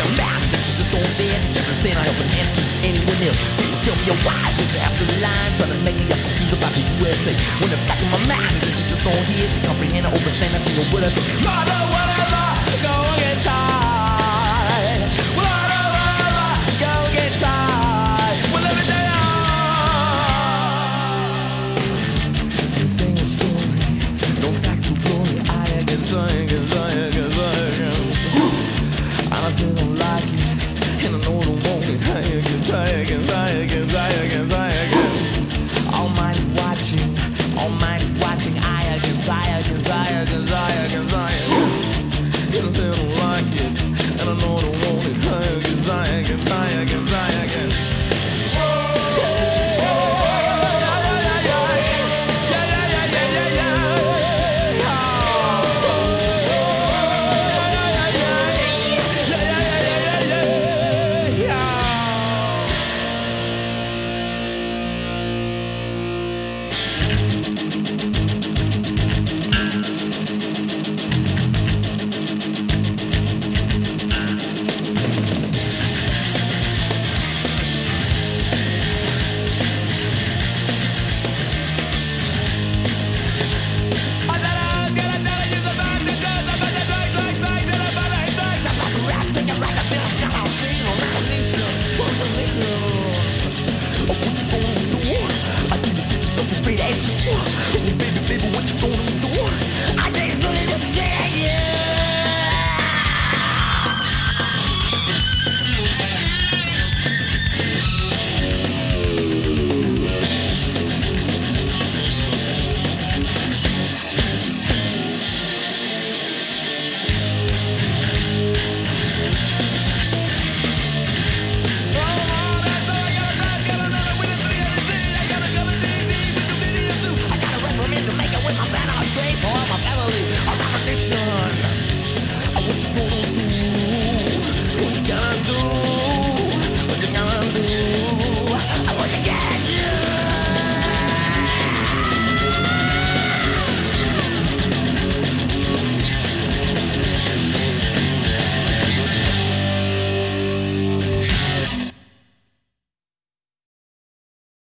a man that you just don't fit. Never stand on helping hand to anyone else. So you tell me why did you have the line trying to make me up confused about the USA? When the fact in my mind that you just don't hear to comprehend or understand a single word I say. Mother, whatever, go and get tired. Whatever, go and get tired. Well, every day I'm sing a story, no fact to glory. I get sing, get sing, get sing. And I still don't like it, and I know I don't want it.